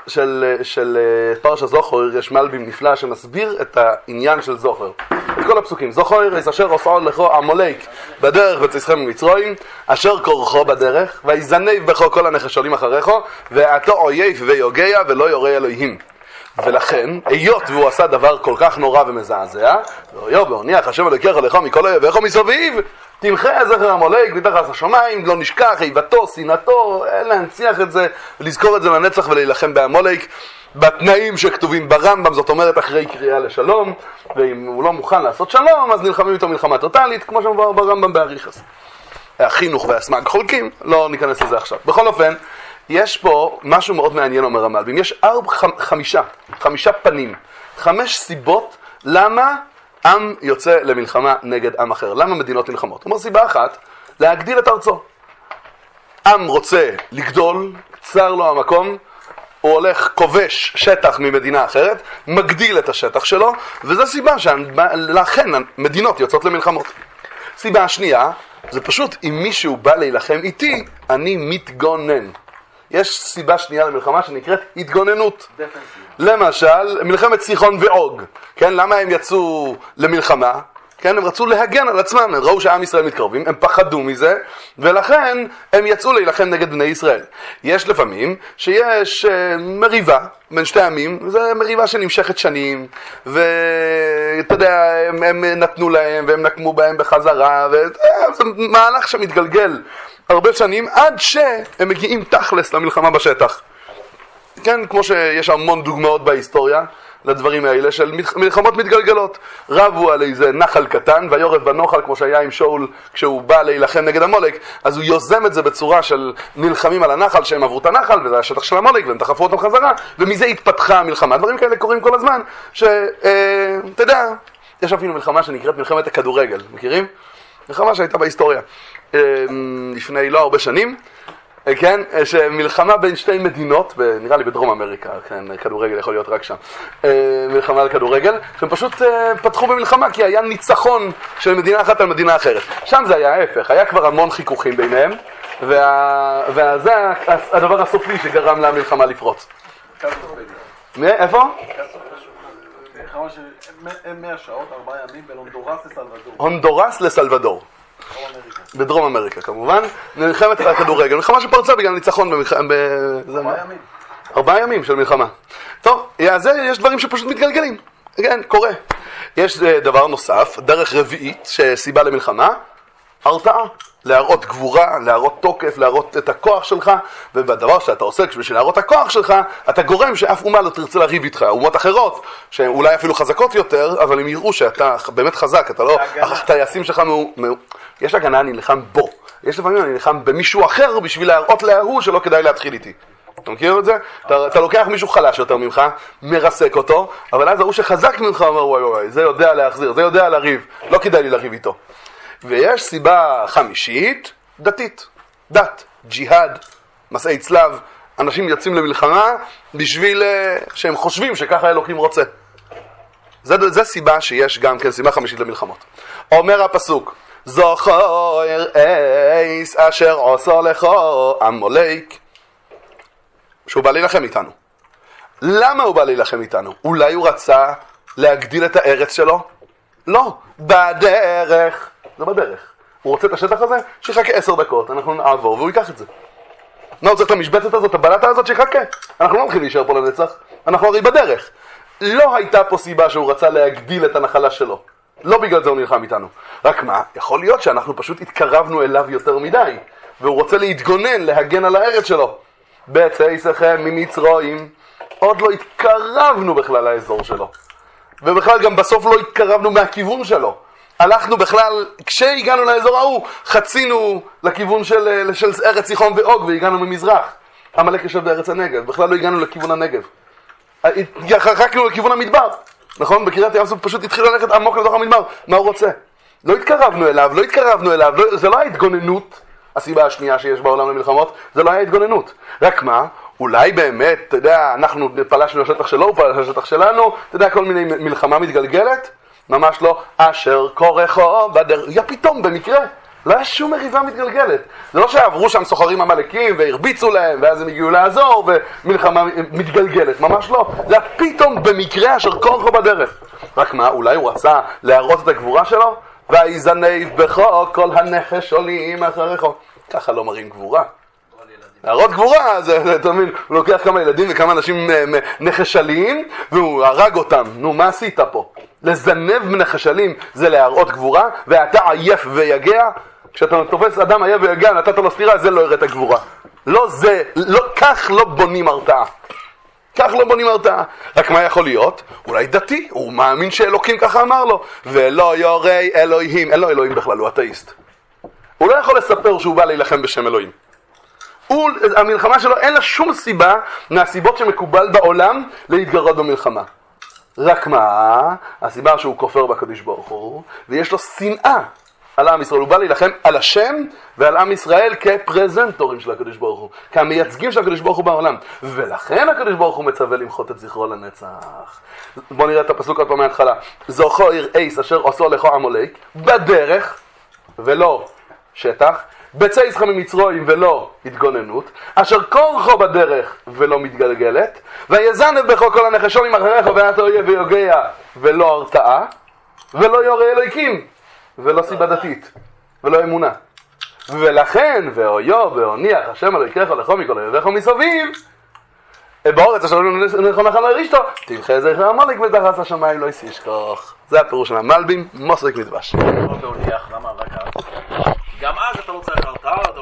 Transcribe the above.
של פרשת זוכר יש מלבים נפלא שמסביר את העניין של זוכר. את כל הפסוקים. זוכר אשר עושה לכו עמלק בדרך וצאתכם ממצרים, אשר כורחו בדרך, ויזנב בכו כל הנחשלים אחריכו, ואתו אויב ויוגע ולא יורה אלוהים. ולכן, היות והוא עשה דבר כל כך נורא ומזעזע, ואויב והוניח השם אלוקיך לך מכל אויביך מסביב, תמחה זכר עמלק מתחת השמיים, לא נשכח איבתו, שנאתו, להנציח את זה ולזכור את זה לנצח ולהילחם בעמלק בתנאים שכתובים ברמב"ם, זאת אומרת אחרי קריאה לשלום, ואם הוא לא מוכן לעשות שלום אז נלחמים איתו מלחמה טוטלית, כמו שמובא ברמב"ם באריכוס. החינוך והסמ"ג חולקים, לא ניכנס לזה עכשיו. בכל אופן, יש פה משהו מאוד מעניין, אומר המלבים. יש חמישה פנים, 5 סיבות למה עם יוצא למלחמה נגד עם אחר. למה מדינות נלחמות? אומר סיבה אחת, להגדיל את ארצו. עם רוצה לגדול, קצר לו המקום, הוא הולך כובש שטח ממדינה אחרת, מגדיל את השטח שלו, וזו סיבה שלכן מדינות יוצאות למלחמות. סיבה השנייה, זה פשוט אם מישהו בא להילחם איתי, אני מתגונן. יש סיבה שנייה למלחמה שנקראת התגוננות. למשל, מלחמת סיחון ועוג. כן, למה הם יצאו למלחמה? כן, הם רצו להגן על עצמם, הם ראו שהעם ישראל מתקרבים, הם פחדו מזה, ולכן הם יצאו להילחם נגד בני ישראל. יש לפעמים שיש מריבה בין שתי עמים, זו מריבה שנמשכת שנים, ואתה יודע, הם נתנו להם, והם נקמו בהם בחזרה, וזה מהלך שמתגלגל הרבה שנים, עד שהם מגיעים תכלס למלחמה בשטח. כן, כמו שיש המון דוגמאות בהיסטוריה, לדברים האלה של מלחמות מתגלגלות. רבו על איזה נחל קטן ויורד בנוחל, כמו שהיה עם שאול כשהוא בא להילחם נגד עמלק, אז הוא יוזם את זה בצורה של נלחמים על הנחל, שהם עברו את הנחל וזה השטח של עמלק והם תחפו אותם חזרה, ומזה התפתחה המלחמה. דברים כאלה קורים כל הזמן, אתה יודע, יש אפילו מלחמה שנקראת מלחמת הכדורגל, מכירים? מלחמה שהייתה בהיסטוריה לפני לא הרבה שנים, כן, שמלחמה בין שתי מדינות, נראה לי בדרום אמריקה, כן, כדורגל יכול להיות רק שם, מלחמה על כדורגל, שהם פשוט פתחו במלחמה, כי היה ניצחון של מדינה אחת על מדינה אחרת. שם זה היה ההפך, היה כבר המון חיכוכים ביניהם, וזה הדבר הסופי שגרם למלחמה לפרוץ. איפה? מלחמה של 100 שעות, 4 ימים, בלונדורס לסלבדור. הונדורס לסלבדור. בדרום אמריקה כמובן, מלחמת הכדורגל, מלחמה שפרצה בגלל ניצחון 4 ימים. 4 ימים של מלחמה. טוב, אז יש דברים שפשוט מתגלגלים, כן, קורה. יש דבר נוסף, דרך רביעית שסיבה למלחמה, הרתעה, להראות גבורה, להראות תוקף, להראות את הכוח שלך, ובדבר שאתה עושה בשביל להראות הכוח שלך, אתה גורם שאף אומה לא תרצה לריב איתך. אומות אחרות, שאולי אפילו חזקות יותר, אבל הם יראו שאתה באמת חזק, אתה לא, הטייסים שלך יש הגנה, אני נלחם בו. יש לפעמים אני נלחם במישהו אחר בשביל להראות להוא שלא כדאי להתחיל איתי. אתה מכיר את זה? אתה לוקח מישהו חלש יותר ממך, מרסק אותו, אבל אז ההוא שחזק ממך אומר וואי וואי, זה יודע להחזיר, זה יודע לריב, לא כדאי לי לריב איתו. ויש סיבה חמישית, דתית, דת, ג'יהאד, מסעי צלב, אנשים יוצאים למלחמה בשביל שהם חושבים שככה אלוקים רוצה. זה סיבה שיש גם כן סיבה חמישית למלחמות. אומר הפסוק, זוכר אייס אשר עושה לך עמלק, שהוא בא להילחם איתנו. למה הוא בא להילחם איתנו? אולי הוא רצה להגדיל את הארץ שלו? לא, בדרך. זה בדרך. הוא רוצה את השטח הזה, שיחכה 10 דקות, אנחנו נעבור והוא ייקח את זה. הוא צריך את המשבצת הזאת, הבלטה הזאת, שיחכה. אנחנו לא הולכים להישאר פה לנצח, אנחנו הרי בדרך. לא הייתה פה סיבה שהוא רצה להגדיל את הנחלה שלו. לא בגלל זה הוא נלחם איתנו. רק מה, יכול להיות שאנחנו פשוט התקרבנו אליו יותר מדי, והוא רוצה להתגונן, להגן על הארץ שלו. בצאתכם ממצרים, עוד לא התקרבנו בכלל לאזור שלו. ובכלל גם בסוף לא התקרבנו מהכיוון שלו. הלכנו בכלל, כשהגענו לאזור ההוא, חצינו לכיוון של ארץ סיחון ועוג, והגענו ממזרח. עמלק יושב בארץ הנגב, בכלל לא הגענו לכיוון הנגב. חרקנו לכיוון המדבר, נכון? בקריאת ים סוף פשוט התחילו ללכת עמוק לתוך המדבר. מה הוא רוצה? לא התקרבנו אליו, זה לא ההתגוננות, הסיבה השנייה שיש בעולם למלחמות, זה לא היה התגוננות. רק מה? אולי באמת, אתה יודע, אנחנו פלשנו לשטח שלו, הוא פלש לשטח שלנו, אתה יודע, כל מיני מלחמה מתגלגלת? ממש לא, אשר כורחו בדרך, פתאום במקרה, לא היה שום מריבה מתגלגלת. זה לא שעברו שם סוחרים עמלקים והרביצו להם, ואז הם הגיעו לעזור, ומלחמה מתגלגלת. ממש לא. זה היה פתאום במקרה אשר כורחו בדרך. רק מה, אולי הוא רצה להראות את הגבורה שלו? ויזנב בך כל הנחש עולים אחריך. ככה לא מראים גבורה. להראות גבורה, זה, אתה מבין, הוא לוקח כמה ילדים וכמה אנשים נחשלים, והוא הרג אותם. נו, מה עשית פה? לזנב מנחשלים זה להראות גבורה, ואתה עייף ויגע. כשאתה תופס אדם עייף ויגע, נתת לו סתירה, זה לא יראה את הגבורה. לא זה, לא, כך לא בונים הרתעה. כך לא בונים הרתעה. רק מה יכול להיות? אולי דתי, הוא מאמין שאלוקים ככה אמר לו. ולא יורי אלוהים, אין לו אלוהים בכלל, הוא אתאיסט. הוא לא יכול לספר שהוא בא להילחם בשם אלוהים. המלחמה שלו אין לה שום סיבה מהסיבות שמקובל בעולם להתגרות במלחמה. רק מה? הסיבה שהוא כופר בקדוש ברוך הוא, ויש לו שנאה על עם ישראל. הוא בא להילחם על השם ועל עם ישראל כפרזנטורים של הקדוש ברוך הוא, כמייצגים של הקדוש ברוך הוא בעולם. ולכן הקדוש ברוך הוא מצווה למחות את זכרו לנצח. בואו נראה את הפסוק עוד פעם מההתחלה. זוכר אייס אשר עשו לך עמלק בדרך ולא שטח, בצא יצחק ממצרים ולא התגוננות, אשר כורחו בדרך ולא מתגלגלת, ויזנב בך כל הנחשונים אחריך ואתה אויב ויוגע ולא הרתעה, ולא יורא אלוהיקים ולא סיבה דתית ולא אמונה. ולכן ואויו והוניח השם אלוהיכך לכל מכל אויביך מסביב באורץ אשר נכונך לרשתו תמחה זכר עמלק ותחת השמיים לא ישכח. זה הפירוש של המלבים, מסריק מדבש. למה רק אז? גם אז אתה רוצה הרתעה